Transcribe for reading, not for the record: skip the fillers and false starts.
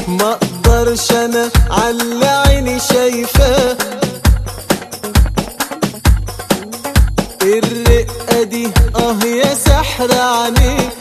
ما اقدرش انا على عيني شايفاه. الرقة دي يا سحر عليك،